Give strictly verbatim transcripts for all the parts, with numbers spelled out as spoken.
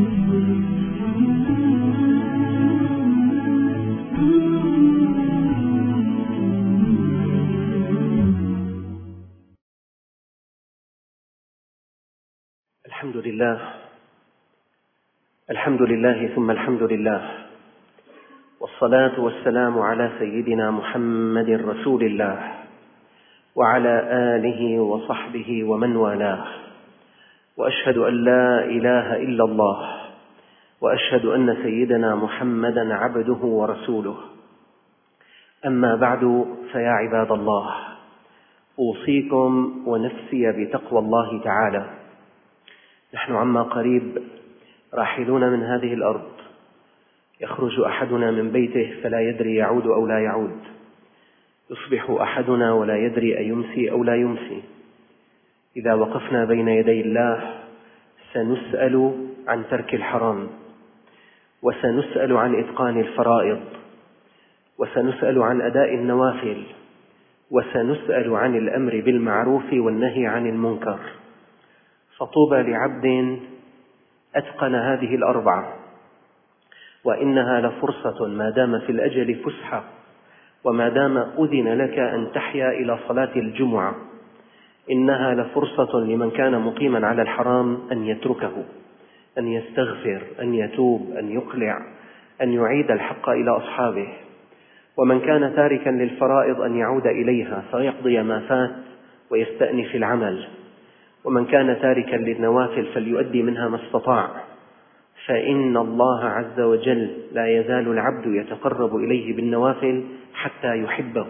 الحمد لله الحمد لله ثم الحمد لله، والصلاة والسلام على سيدنا محمد رسول الله وعلى آله وصحبه ومن والاه، وأشهد أن لا إله إلا الله، وأشهد أن سيدنا محمدا عبده ورسوله. أما بعد، فيا عباد الله، أوصيكم ونفسي بتقوى الله تعالى. نحن عما قريب راحلون من هذه الأرض، يخرج أحدنا من بيته فلا يدري يعود أو لا يعود، يصبح أحدنا ولا يدري أيمسي أو لا يمسي. إذا وقفنا بين يدي الله سنسأل عن ترك الحرام، وسنسأل عن إتقان الفرائض، وسنسأل عن أداء النوافل، وسنسأل عن الأمر بالمعروف والنهي عن المنكر. فطوبى لعبد أتقن هذه الأربعة، وإنها لفرصة ما دام في الأجل فسحة، وما دام أذن لك أن تحيا إلى صلاة الجمعة، إنها لفرصة لمن كان مقيما على الحرام أن يتركه، أن يستغفر، أن يتوب، أن يقلع، أن يعيد الحق إلى أصحابه. ومن كان تاركا للفرائض أن يعود إليها فيقضي ما فات ويستأنف العمل. ومن كان تاركا للنوافل فليؤدي منها ما استطاع، فإن الله عز وجل لا يزال العبد يتقرب إليه بالنوافل حتى يحبه.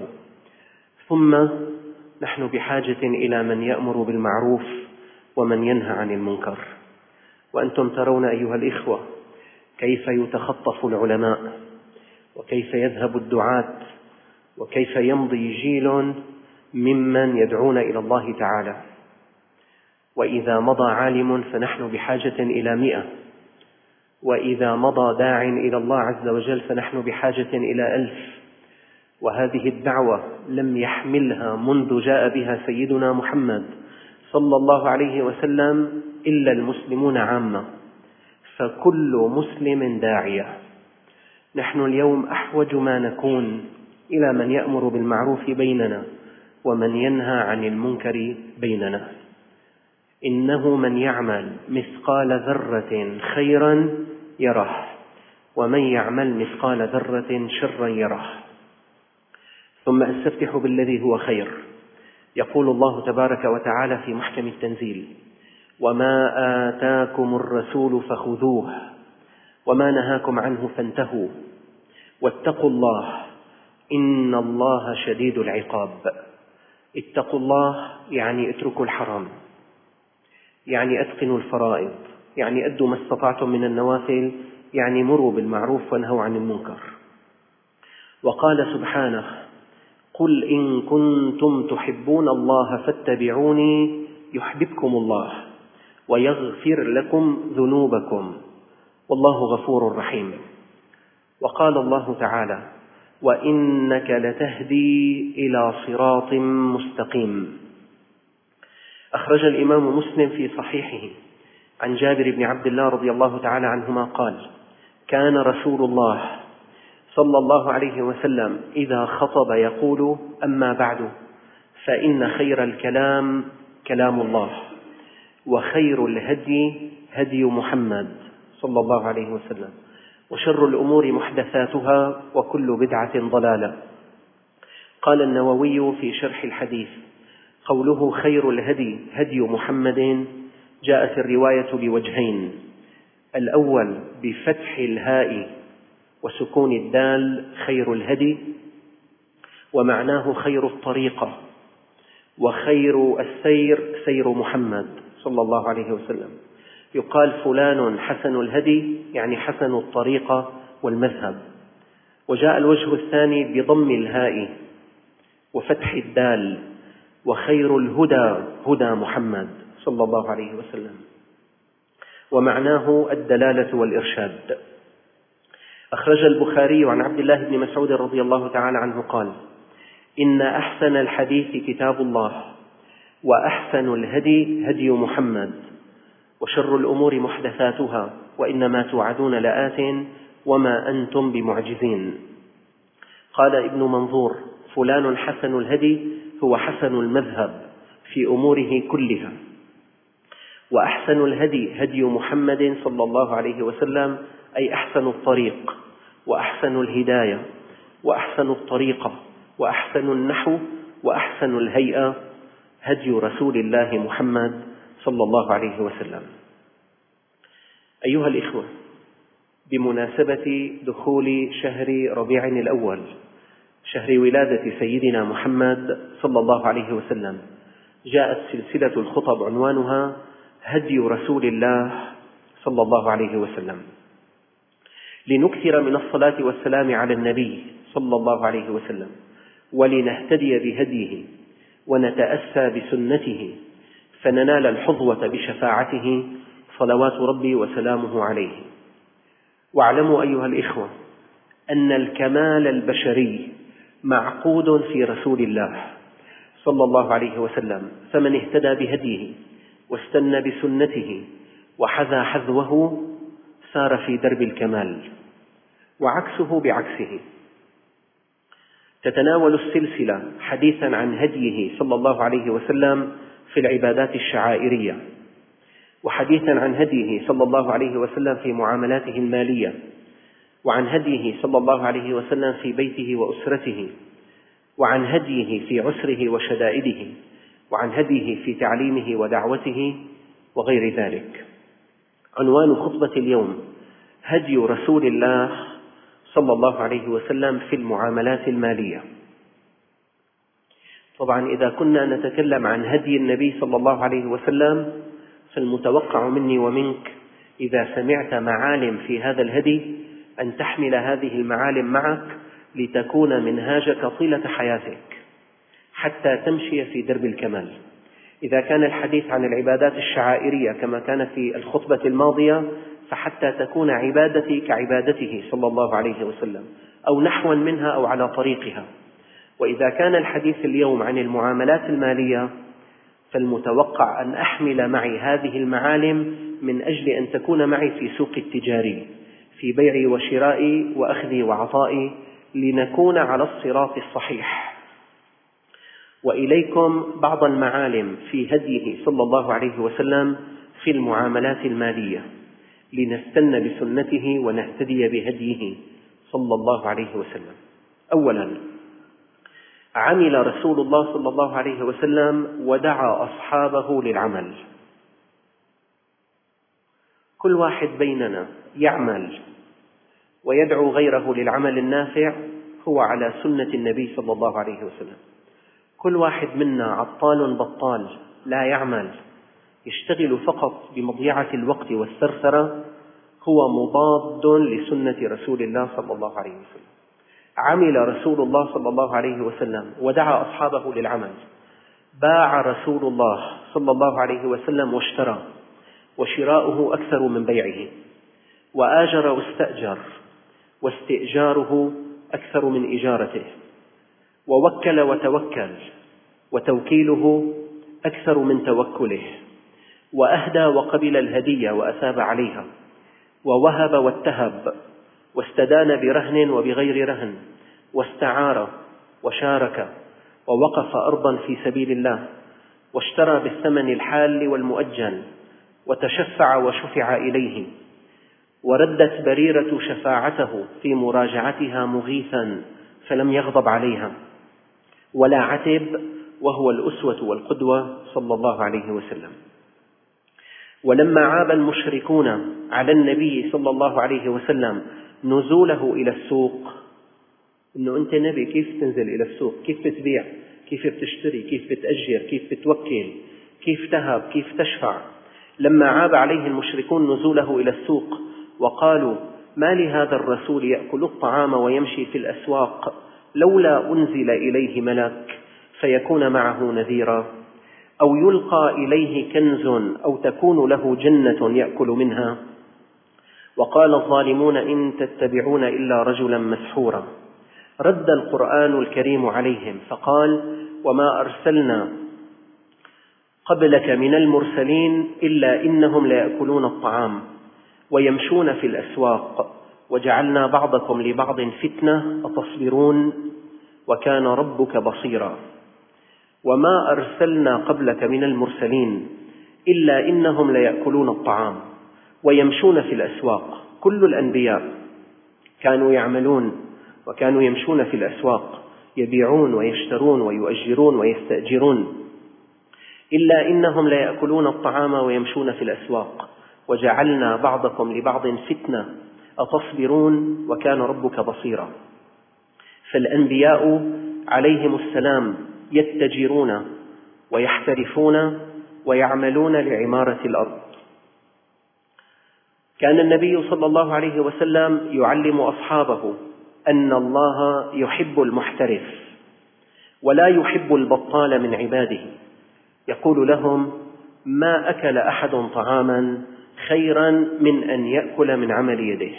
ثم نحن بحاجة إلى من يأمر بالمعروف ومن ينهى عن المنكر. وأنتم ترون أيها الإخوة كيف يتخطف العلماء، وكيف يذهب الدعاة، وكيف يمضي جيل ممن يدعون إلى الله تعالى. وإذا مضى عالم فنحن بحاجة إلى مئة، وإذا مضى داع إلى الله عز وجل فنحن بحاجة إلى ألف. وهذه الدعوة لم يحملها منذ جاء بها سيدنا محمد صلى الله عليه وسلم إلا المسلمون عامة، فكل مسلم داعية. نحن اليوم أحوج ما نكون إلى من يأمر بالمعروف بيننا ومن ينهى عن المنكر بيننا. إنه من يعمل مثقال ذرة خيرا يره، ومن يعمل مثقال ذرة شرا يره. ثم أستفتح بالذي هو خير. يقول الله تبارك وتعالى في محكم التنزيل: وما آتاكم الرسول فخذوه وما نهاكم عنه فانتهوا واتقوا الله إن الله شديد العقاب. اتقوا الله يعني اتركوا الحرام، يعني أتقنوا الفرائض، يعني أدوا ما استطعتم من النوافل، يعني مروا بالمعروف وانهوا عن المنكر. وقال سبحانه: قل إن كنتم تحبون الله فاتبعوني يحببكم الله ويغفر لكم ذنوبكم والله غفور رحيم. وقال الله تعالى: وإنك لتهدي إلى صراط مستقيم. أخرج الإمام مسلم في صحيحه عن جابر بن عبد الله رضي الله تعالى عنهما قال: كان رسول الله صلى الله عليه وسلم إذا خطب يقول: أما بعد، فإن خير الكلام كلام الله، وخير الهدي هدي محمد صلى الله عليه وسلم، وشر الأمور محدثاتها، وكل بدعة ضلالة. قال النووي في شرح الحديث: قوله خير الهدي هدي محمد جاءت الرواية بوجهين: الأول بفتح الهاء وسكون الدال خير الهدي، ومعناه خير الطريقة، وخير السير سير محمد صلى الله عليه وسلم. يقال فلان حسن الهدي يعني حسن الطريقة والمذهب. وجاء الوجه الثاني بضم الهاء وفتح الدال: وخير الهدى هدى محمد صلى الله عليه وسلم، ومعناه الدلالة والإرشاد. أخرج البخاري عن عبد الله بن مسعود رضي الله تعالى عنه قال: إن أحسن الحديث كتاب الله، وأحسن الهدي هدي محمد، وشر الأمور محدثاتها، وإنما توعدون لآت وما أنتم بمعجزين. قال ابن منظور: فلان حسن الهدي هو حسن المذهب في أموره كلها، وأحسن الهدي هدي محمد صلى الله عليه وسلم، أي أحسن الطريق وأحسن الهداية وأحسن الطريقة وأحسن النحو وأحسن الهيئة هدي رسول الله محمد صلى الله عليه وسلم. أيها الإخوة، بمناسبة دخول شهر ربيع الأول، شهر ولادة سيدنا محمد صلى الله عليه وسلم، جاءت سلسلة الخطب عنوانها هدي رسول الله صلى الله عليه وسلم، لنكثر من الصلاة والسلام على النبي صلى الله عليه وسلم، ولنهتدي بهديه ونتأسى بسنته، فننال الحظوة بشفاعته صلوات ربي وسلامه عليه. واعلموا أيها الإخوة أن الكمال البشري معقود في رسول الله صلى الله عليه وسلم، فمن اهتدى بهديه واستنى بسنته وحذا حذوه سار في درب الكمال، وعكسه بعكسه. تتناول السلسلة حديثا عن هديه صلى الله عليه وسلم في العبادات الشعائرية، وحديثا عن هديه صلى الله عليه وسلم في معاملاته المالية، وعن هديه صلى الله عليه وسلم في بيته وأسرته، وعن هديه في عسره وشدائده، وعن هديه في تعليمه ودعوته وغير ذلك. عنوان خطبة اليوم هدي رسول الله صلى الله عليه وسلم في المعاملات المالية. طبعا إذا كنا نتكلم عن هدي النبي صلى الله عليه وسلم، فالمتوقع مني ومنك إذا سمعت معالم في هذا الهدي أن تحمل هذه المعالم معك لتكون منهاجك طيلة حياتك حتى تمشي في درب الكمال. إذا كان الحديث عن العبادات الشعائرية كما كان في الخطبة الماضية، فحتى تكون عبادتي كعبادته صلى الله عليه وسلم أو نحوا منها أو على طريقها. وإذا كان الحديث اليوم عن المعاملات المالية، فالمتوقع أن أحمل معي هذه المعالم من أجل أن تكون معي في سوق التجاري، في بيعي وشرائي وأخذي وعطائي، لنكون على الصراط الصحيح. وإليكم بعض المعالم في هديه صلى الله عليه وسلم في المعاملات المالية، لنستنى بسنته ونهتدي بهديه صلى الله عليه وسلم. أولا، عمل رسول الله صلى الله عليه وسلم ودعا أصحابه للعمل. كل واحد بيننا يعمل ويدعو غيره للعمل النافع هو على سنة النبي صلى الله عليه وسلم. كل واحد منا عطال بطال لا يعمل، يشتغل فقط بمضيعة الوقت والثرثرة، هو مضاد لسنة رسول الله صلى الله عليه وسلم. عمل رسول الله صلى الله عليه وسلم ودعا أصحابه للعمل. باع رسول الله صلى الله عليه وسلم واشترى، وشراؤه أكثر من بيعه، وآجر واستأجر، واستئجاره أكثر من إجارته، ووكل وتوكل، وتوكيله أكثر من توكله، وأهدى وقبل الهدية وأثاب عليها، ووهب واتهب، واستدان برهن وبغير رهن، واستعار وشارك، ووقف أرضا في سبيل الله، واشترى بالثمن الحال والمؤجل، وتشفع وشفع إليه، وردت بريرة شفاعته في مراجعتها مغيثا فلم يغضب عليها ولا عتب، وهو الأسوة والقدوة صلى الله عليه وسلم. ولما عاب المشركون على النبي صلى الله عليه وسلم نزوله إلى السوق، إنه أنت نبي كيف تنزل إلى السوق، كيف بتبيع، كيف بتشتري، كيف بتأجر، كيف بتوكل، كيف تهب، كيف تشفع. لما عاب عليه المشركون نزوله إلى السوق وقالوا: ما لهذا الرسول يأكل الطعام ويمشي في الأسواق، لولا أنزل إليه ملك فيكون معه نذيرا، أو يلقى إليه كنز أو تكون له جنة يأكل منها. وقال الظالمون إن تتبعون إلا رجلا مسحورا. رد القرآن الكريم عليهم فقال: وما أرسلنا قبلك من المرسلين إلا إنهم ليأكلون الطعام ويمشون في الأسواق وجعلنا بعضكم لبعض فتنة أتصبرون وكان ربك بصيرا وما أرسلنا قبلك من المرسلين إلا إنهم ليأكلون الطعام ويمشون في الأسواق. كل الأنبياء كانوا يعملون وكانوا يمشون في الأسواق يبيعون ويشترون ويؤجرون ويستأجرون، إلا إنهم ليأكلون الطعام ويمشون في الأسواق وجعلنا بعضكم لبعض فتنة أتصبرون وكان ربك بصيرا. فالأنبياء عليهم السلام يتجرون ويحترفون ويعملون لعمارة الأرض. كان النبي صلى الله عليه وسلم يعلم أصحابه أن الله يحب المحترف ولا يحب البطال من عباده، يقول لهم: ما أكل أحد طعاما خيرا من أن يأكل من عمل يده.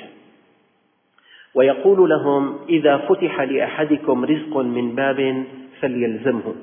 ويقول لهم: إذا فتح لأحدكم رزق من باب فليلزمه.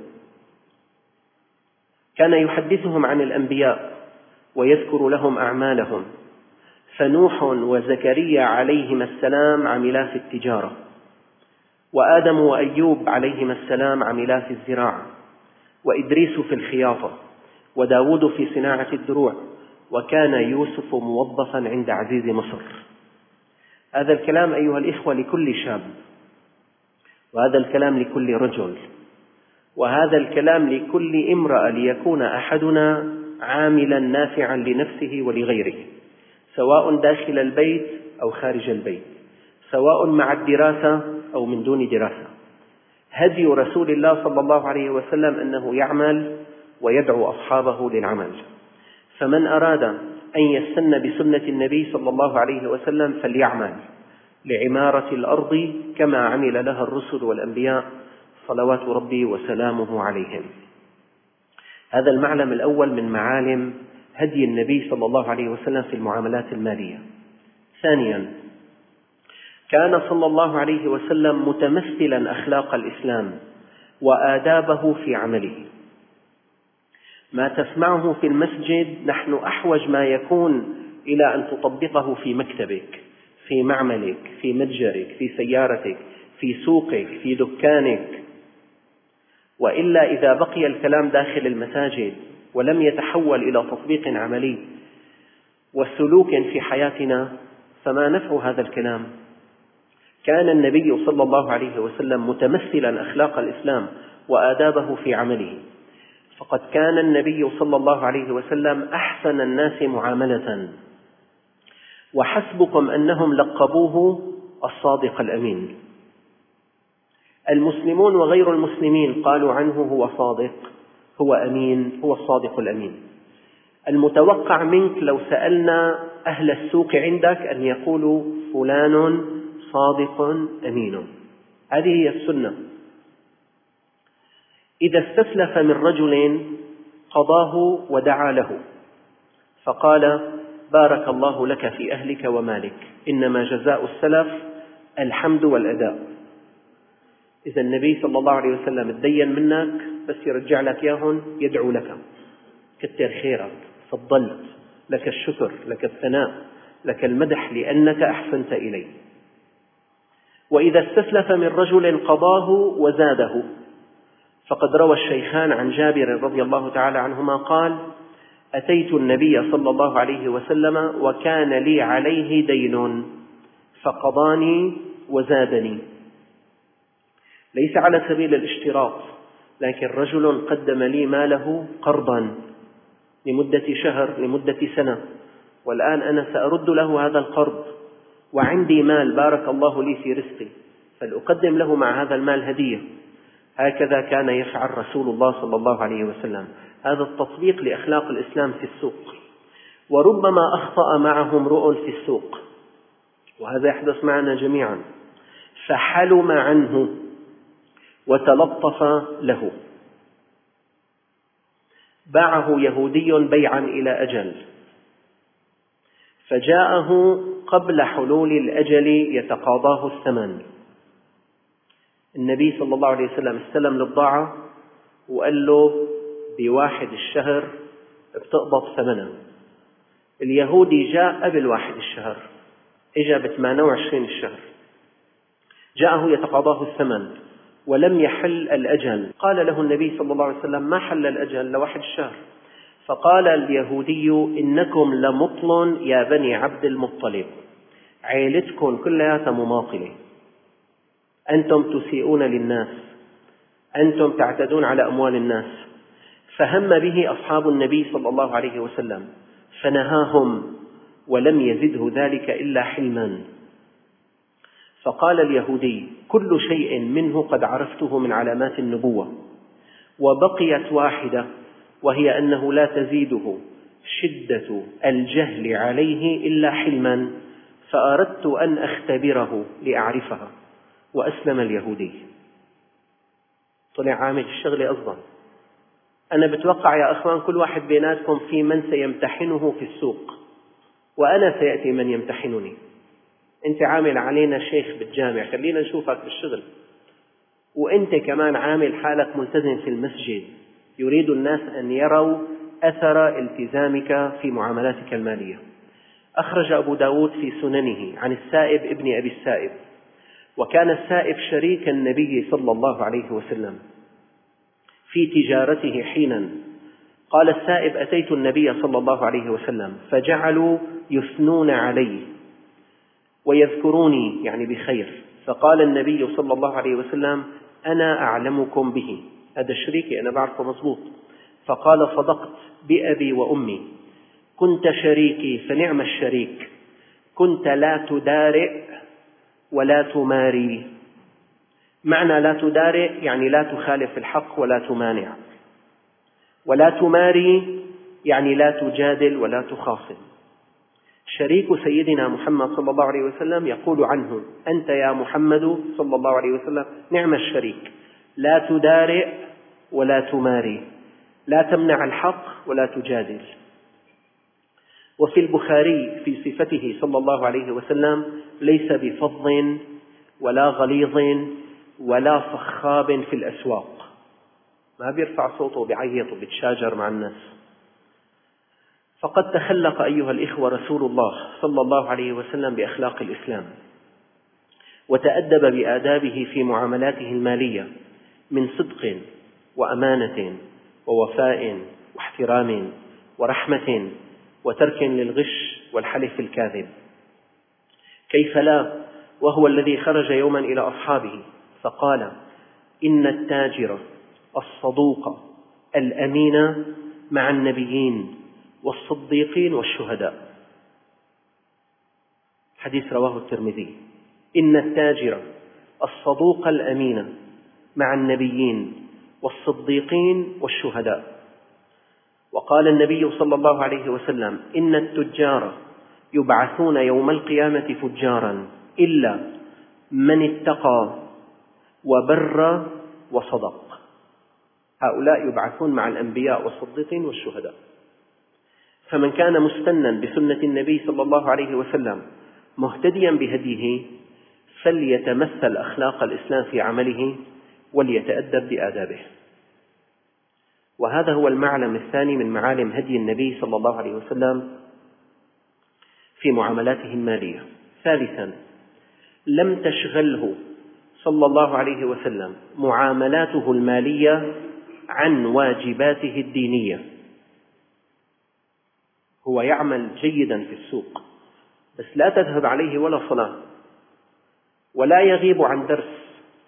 كان يحدثهم عن الأنبياء ويذكر لهم أعمالهم، فنوح وزكريا عليهما السلام عملا في التجارة، وآدم وأيوب عليهما السلام عملا في الزراعة، وإدريس في الخياطة، وداود في صناعة الدروع، وكان يوسف موظفا عند عزيز مصر. هذا الكلام أيها الإخوة لكل شاب، وهذا الكلام لكل رجل، وهذا الكلام لكل امرأة، ليكون أحدنا عاملا نافعا لنفسه ولغيره، سواء داخل البيت أو خارج البيت، سواء مع الدراسة أو من دون دراسة. هدي رسول الله صلى الله عليه وسلم أنه يعمل ويدعو أصحابه للعمل. فمن أراد أن يستن بسنة النبي صلى الله عليه وسلم فليعمل لعمارة الأرض كما عمل لها الرسل والأنبياء صلوات ربي وسلامه عليهم. هذا المعلم الأول من معالم هدي النبي صلى الله عليه وسلم في المعاملات المالية. ثانيا، كان صلى الله عليه وسلم متمثلا أخلاق الإسلام وآدابه في عمله. ما تسمعه في المسجد نحن أحوج ما يكون إلى أن تطبقه في مكتبك، في معملك، في متجرك، في سيارتك، في سوقك، في دكانك. وإلا إذا بقي الكلام داخل المساجد ولم يتحول إلى تطبيق عملي وسلوك في حياتنا فما نفع هذا الكلام؟ كان النبي صلى الله عليه وسلم متمثلا أخلاق الإسلام وآدابه في عمله، فقد كان النبي صلى الله عليه وسلم أحسن الناس معاملة، وحسبكم أنهم لقبوه الصادق الأمين. المسلمون وغير المسلمين قالوا عنه هو صادق، هو أمين، هو الصادق الأمين. المتوقع منك لو سألنا أهل السوق عندك أن يقولوا فلان صادق أمين. هذه هي السنة. إذا استسلف من رجل قضاه ودعا له فقال: بارك الله لك في أهلك ومالك، إنما جزاء السلف الحمد والأداء. إذا النبي صلى الله عليه وسلم اتدين منك بس يرجع لك ياهن يدعو لك: كتر خيرك، فضلت، لك الشكر، لك الثناء، لك المدح لأنك أحسنت إليه. وإذا استسلف من رجل قضاه وزاده، فقد روى الشيخان عن جابر رضي الله تعالى عنهما قال: أتيت النبي صلى الله عليه وسلم وكان لي عليه دين فقضاني وزادني. ليس على سبيل الاشتراط، لكن رجل قدم لي ماله قرضا لمدة شهر، لمدة سنة، والآن أنا سأرد له هذا القرض وعندي مال بارك الله لي في رزقي، فلأقدم له مع هذا المال هدية. هكذا كان يفعل رسول الله صلى الله عليه وسلم. هذا التطبيق لأخلاق الإسلام في السوق. وربما أخطأ معه امرؤ في السوق، وهذا يحدث معنا جميعا، فحلم عنه وتلطف له. باعه يهودي بيعا إلى أجل، فجاءه قبل حلول الأجل يتقاضاه الثمن. النبي صلى الله عليه وسلم استلم البضاعة وقال له: بواحد الشهر بتقبض ثمنها. اليهودي جاء قبل واحد الشهر، إجا بثمانية وعشرين الشهر، جاءه يتقاضاه الثمن ولم يحل الأجل. قال له النبي صلى الله عليه وسلم: ما حل الأجل لواحد الشهر؟ فقال اليهودي: إنكم لمطل يا بني عبد المطلب، عيلتكم كلها مماطلة، أنتم تسيئون للناس، أنتم تعتدون على أموال الناس. فهم به أصحاب النبي صلى الله عليه وسلم فنهاهم، ولم يزده ذلك إلا حلما. فقال اليهودي: كل شيء منه قد عرفته من علامات النبوة، وبقيت واحدة، وهي أنه لا تزيده شدة الجهل عليه إلا حلما، فأردت أن أختبره لأعرفها. وأسلم اليهودي. طلع عامل الشغلة أصلا. أنا بتوقع يا أخوان كل واحد بيناتكم في من سيمتحنه في السوق، وأنا سيأتي من يمتحنني. أنت عامل علينا شيخ بالجامع، خلينا نشوفك بالشغل. وأنت كمان عامل حالك ملتزم في المسجد، يريد الناس أن يروا أثر التزامك في معاملاتك المالية. أخرج أبو داود في سننه عن السائب ابن أبي السائب، وكان السائب شريك النبي صلى الله عليه وسلم في تجارته حينا. قال السائب: أتيت النبي صلى الله عليه وسلم فجعلوا يثنون علي ويذكروني يعني بخير، فقال النبي صلى الله عليه وسلم: أنا أعلمكم به، هذا شريكي أنا بعرفه مضبوط. فقال: صدقت بأبي وأمي، كنت شريكي فنعم الشريك، كنت لا تدارئ ولا تماري. معنى لا تدارئ يعني لا تخالف الحق ولا تمانع، ولا تماري يعني لا تجادل ولا تخاصم. شريك سيدنا محمد صلى الله عليه وسلم يقول عنه: أنت يا محمد صلى الله عليه وسلم نعم الشريك، لا تدارئ ولا تماري، لا تمنع الحق ولا تجادل. وفي البخاري في صفته صلى الله عليه وسلم: ليس بفظ ولا غليظ ولا صخاب في الأسواق، ما بيرفع صوته وبيعيط وبيتشاجر مع الناس. فقد تخلق أيها الإخوة رسول الله صلى الله عليه وسلم بأخلاق الإسلام، وتأدب بآدابه في معاملاته المالية من صدق وأمانة ووفاء واحترام ورحمة وترك للغش والحلف الكاذب. كيف لا وهو الذي خرج يوما إلى أصحابه فقال: إن التاجر الصدوق الأمين مع النبيين والصديقين والشهداء. حديث رواه الترمذي. إن التاجر الصدوق الأمين مع النبيين والصديقين والشهداء. وقال النبي صلى الله عليه وسلم: إن التجار يبعثون يوم القيامة فجارا إلا من اتقى وبر وصدق. هؤلاء يبعثون مع الأنبياء والصديقين والشهداء. فمن كان مستنا بسنة النبي صلى الله عليه وسلم مهتديا بهديه فليتمثل أخلاق الإسلام في عمله وليتأدب بآدابه. وهذا هو المعلم الثاني من معالم هدي النبي صلى الله عليه وسلم في معاملاته المالية. ثالثا، لم تشغله صلى الله عليه وسلم معاملاته المالية عن واجباته الدينية. هو يعمل جيدا في السوق، بس لا تذهب عليه ولا صلاة، ولا يغيب عن درس،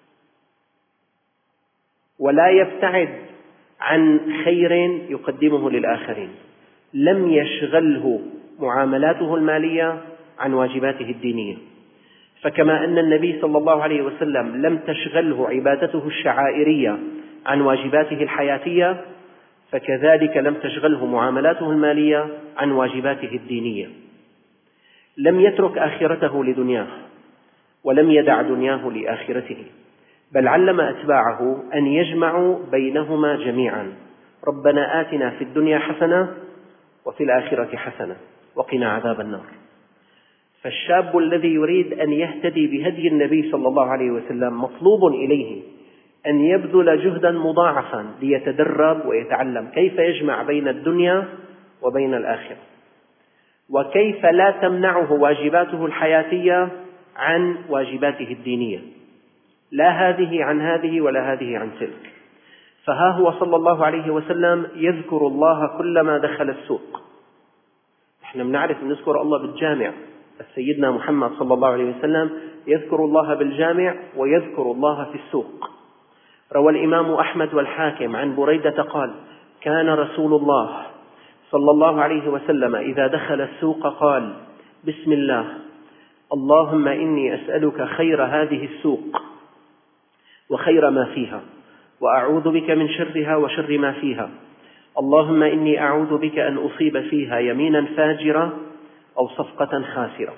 ولا يبتعد عن خير يقدمه للآخرين. لم يشغله معاملاته المالية عن واجباته الدينية. فكما أن النبي صلى الله عليه وسلم لم تشغله عبادته الشعائرية عن واجباته الحياتية، فكذلك لم تشغله معاملاته المالية عن واجباته الدينية. لم يترك آخرته لدنياه، ولم يدع دنياه لآخرته، بل علم أتباعه أن يجمعوا بينهما جميعا. ربنا آتنا في الدنيا حسنة وفي الآخرة حسنة وقنا عذاب النار. فالشاب الذي يريد أن يهتدي بهدي النبي صلى الله عليه وسلم مطلوب إليه أن يبذل جهدا مضاعفا ليتدرب ويتعلم كيف يجمع بين الدنيا وبين الآخرة. وكيف لا تمنعه واجباته الحياتية عن واجباته الدينية، لا هذه عن هذه ولا هذه عن تلك. فها هو صلى الله عليه وسلم يذكر الله كلما دخل السوق. نحن بنعرف نذكر الله بالجامع، سيدنا محمد صلى الله عليه وسلم يذكر الله بالجامع ويذكر الله في السوق. روى الإمام أحمد والحاكم عن بريدة قال: كان رسول الله صلى الله عليه وسلم إذا دخل السوق قال: بسم الله، اللهم إني أسألك خير هذه السوق وخير ما فيها، وأعوذ بك من شرها وشر ما فيها، اللهم إني أعوذ بك أن أصيب فيها يمينا فاجرة أو صفقة خاسرة.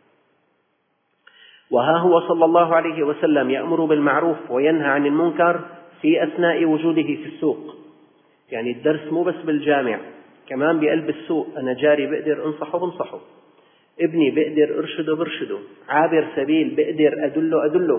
وها هو صلى الله عليه وسلم يأمر بالمعروف وينهى عن المنكر في أثناء وجوده في السوق. يعني الدرس مو بس بالجامع، كمان بقلب السوق. أنا جاري بقدر أنصحه بنصحه، ابني بقدر أرشده برشده، عابر سبيل بقدر أدله أدله.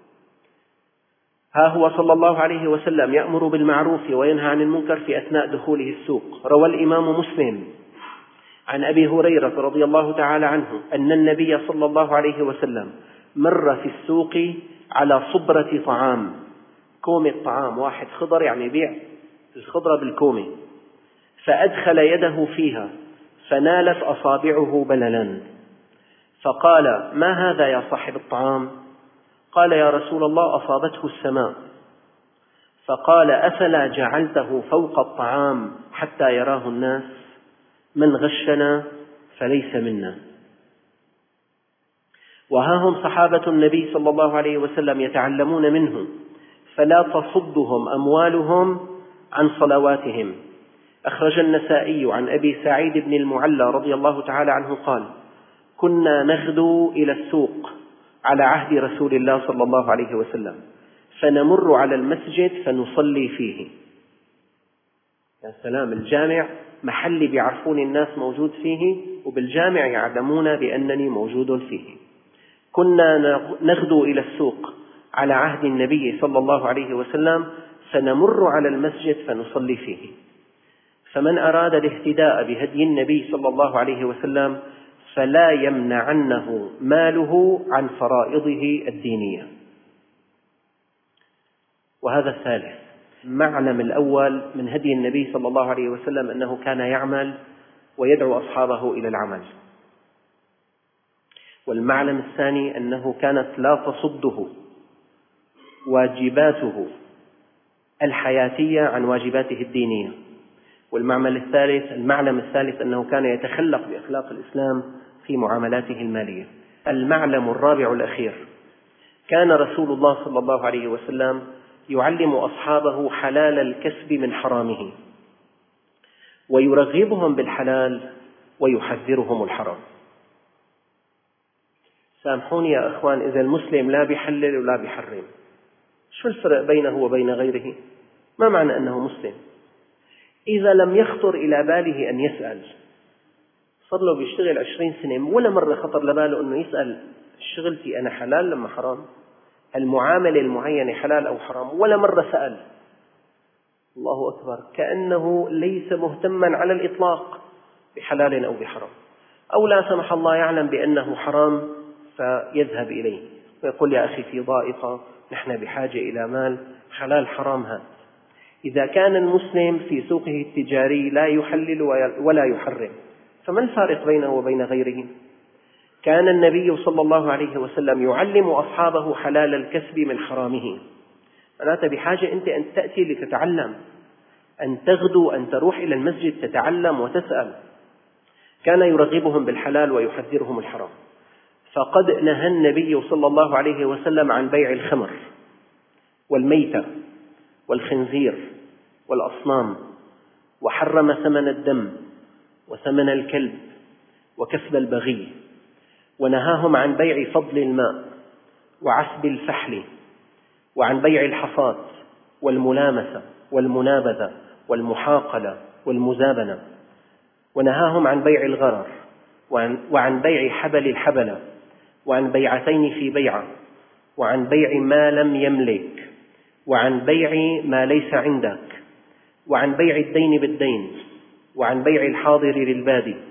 ها هو صلى الله عليه وسلم يأمر بالمعروف وينهى عن المنكر في أثناء دخوله السوق. روى الإمام مسلم عن أبي هريرة رضي الله تعالى عنه أن النبي صلى الله عليه وسلم مر في السوق على صبرة طعام، كومة طعام، واحد خضر يعني بيع الخضرة بالكومة، فأدخل يده فيها فنالت أصابعه بللا، فقال: ما هذا يا صاحب الطعام؟ قال: يا رسول الله أصابته السماء. فقال: أفلا جعلته فوق الطعام حتى يراه الناس؟ من غشنا فليس منا. وها هم صحابة النبي صلى الله عليه وسلم يتعلمون منه، فلا تصدهم أموالهم عن صلواتهم. أخرج النسائي عن أبي سعيد بن المعلى رضي الله تعالى عنه قال: كنا نغدو إلى السوق على عهد رسول الله صلى الله عليه وسلم، فنمر على المسجد فنصلي فيه. يا سلام، الجامع محلي بيعرفون الناس موجود فيه، وبالجامع يعلمون بأنني موجود فيه. كنا نغدو إلى السوق على عهد النبي صلى الله عليه وسلم، فنمر على المسجد فنصلي فيه. فمن أراد الاهتداء بهدي النبي صلى الله عليه وسلم فلا يمنعنه ماله عن فرائضه الدينية. وهذا الثالث. المعلم الأول من هدي النبي صلى الله عليه وسلم أنه كان يعمل ويدعو أصحابه إلى العمل. والمعلم الثاني أنه كانت لا تصده واجباته الحياتية عن واجباته الدينية. والمعلم الثالث المعلم الثالث أنه كان يتخلق بأخلاق الإسلام في معاملاته المالية. المعلم الرابع الأخير: كان رسول الله صلى الله عليه وسلم يعلم أصحابه حلال الكسب من حرامه، ويرغبهم بالحلال ويحذرهم الحرام. سامحوني يا أخوان، إذا المسلم لا بيحلل ولا بيحرم، شو الفرق بينه وبين غيره؟ ما معنى أنه مسلم؟ إذا لم يخطر إلى باله أن يسأل، صار له بيشتغل عشرين سنة ولا مرة خطر لباله أنه يسأل شغلتي أنا حلال لما حرام؟ المعاملة المعينة حلال أو حرام؟ ولا مرة سأل. الله أكبر، كأنه ليس مهتما على الإطلاق بحلال أو بحرام، أو لا سمح الله يعلم بأنه حرام فيذهب إليه ويقول: يا أخي في ضائقة، نحن بحاجة إلى مال، حلال حرام هذا. إذا كان المسلم في سوقه التجاري لا يحلل ولا يحرم، فما الفارق بينه وبين غيره؟ كان النبي صلى الله عليه وسلم يعلم أصحابه حلال الكسب من حرامه. أنت بحاجة أنت أن تأتي لتتعلم، أن تغدو، أن تروح إلى المسجد تتعلم وتسأل. كان يرغبهم بالحلال ويحذرهم الحرام. فقد نهى النبي صلى الله عليه وسلم عن بيع الخمر والميتة والخنزير والأصنام، وحرم ثمن الدم وثمن الكلب وكسب البغي، ونهاهم عن بيع فضل الماء وعسب الفحل، وعن بيع الحصاد والملامسة والمنابذة والمحاقلة والمزابنة، ونهاهم عن بيع الغرر، وعن, وعن بيع حبل الحبلة، وعن بيعتين في بيعة، وعن بيع ما لم يملك، وعن بيع ما ليس عندك، وعن بيع الدين بالدين، وعن بيع الحاضر للبادي،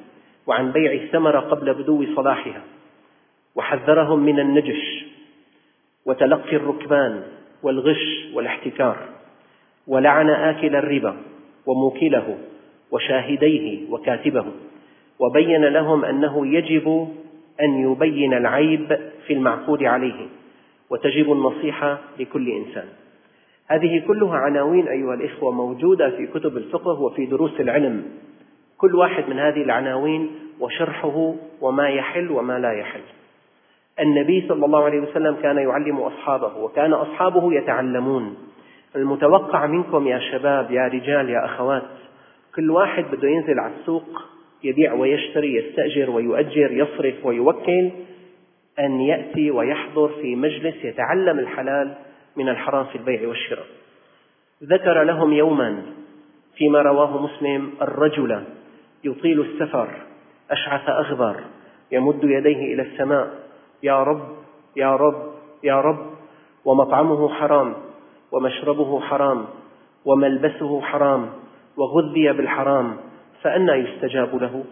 وعن بيع الثمرة قبل بدو صلاحها، وحذرهم من النجش وتلقي الركبان والغش والاحتكار، ولعن آكل الربا وموكله وشاهديه وكاتبه، وبين لهم أنه يجب أن يبين العيب في المعقود عليه، وتجب النصيحة لكل إنسان. هذه كلها عناوين أيها الإخوة موجودة في كتب الفقه وفي دروس العلم، كل واحد من هذه العناوين وشرحه وما يحل وما لا يحل. النبي صلى الله عليه وسلم كان يعلم أصحابه، وكان أصحابه يتعلمون. المتوقع منكم يا شباب يا رجال يا أخوات، كل واحد بده ينزل على السوق يبيع ويشتري، يستأجر ويؤجر، يصرف ويوكل، أن يأتي ويحضر في مجلس يتعلم الحلال من الحرام في البيع والشراء. ذكر لهم يوما فيما رواه مسلم الرجل يطيل السفر أشعث أغبر يمد يديه إلى السماء: يا رب يا رب يا رب، ومطعمه حرام ومشربه حرام وملبسه حرام وغذي بالحرام، فأنى يستجاب له؟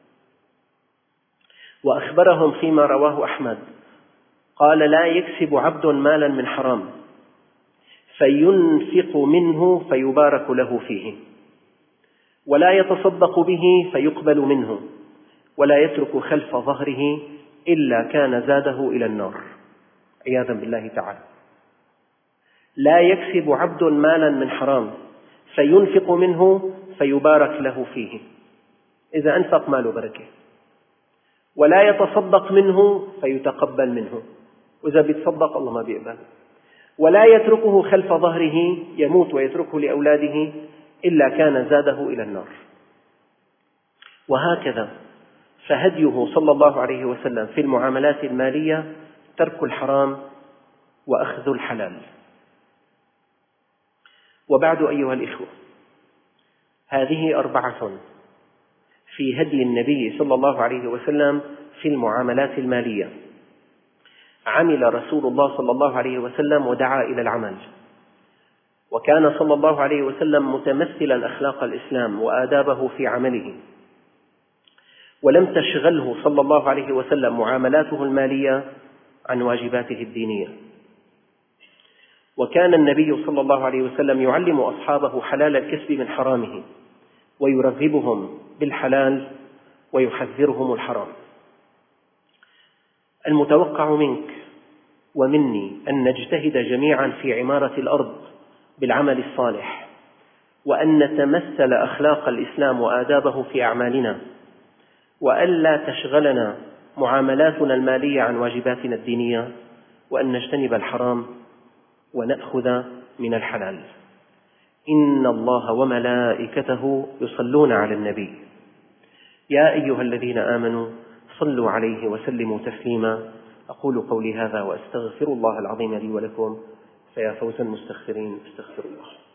وأخبرهم فيما رواه أحمد قال: لا يكسب عبد مالا من حرام فينفق منه فيبارك له فيه، ولا يتصدق به فيقبل منه، ولا يترك خلف ظهره إلا كان زاده إلى النار، عياذا بالله تعالى. لا يكسب عبد مالا من حرام فينفق منه فيبارك له فيه، إذا أنفق ماله بركة. ولا يتصدق منه فيتقبل منه، وإذا بيتصدق الله ما بيقبل. ولا يتركه خلف ظهره، يموت ويتركه لأولاده، إلا كان زاده إلى النار. وهكذا فهديه صلى الله عليه وسلم في المعاملات المالية ترك الحرام وأخذ الحلال. وبعد أيها الإخوة، هذه أربعة في هدي النبي صلى الله عليه وسلم في المعاملات المالية عمل رسول الله صلى الله عليه وسلم ودعا إلى العمل، وكان صلى الله عليه وسلم متمثلا أخلاق الإسلام وآدابه في عمله، ولم تشغله صلى الله عليه وسلم معاملاته المالية عن واجباته الدينية. وكان النبي صلى الله عليه وسلم يعلم أصحابه حلال الكسب من حرامه، ويرغبهم بالحلال ويحذرهم الحرام. المتوقع منك ومني أن نجتهد جميعا في عمارة الأرض بالعمل الصالح، وأن نتمثل أخلاق الإسلام وآدابه في أعمالنا، وألا تشغلنا معاملاتنا المالية عن واجباتنا الدينية، وأن نجتنب الحرام ونأخذ من الحلال. إن الله وملائكته يصلون على النبي يا أيها الذين آمنوا صلوا عليه وسلموا تسليما. أقول قولي هذا وأستغفر الله العظيم لي ولكم، فيا فوز المستغفرين استغفر الله.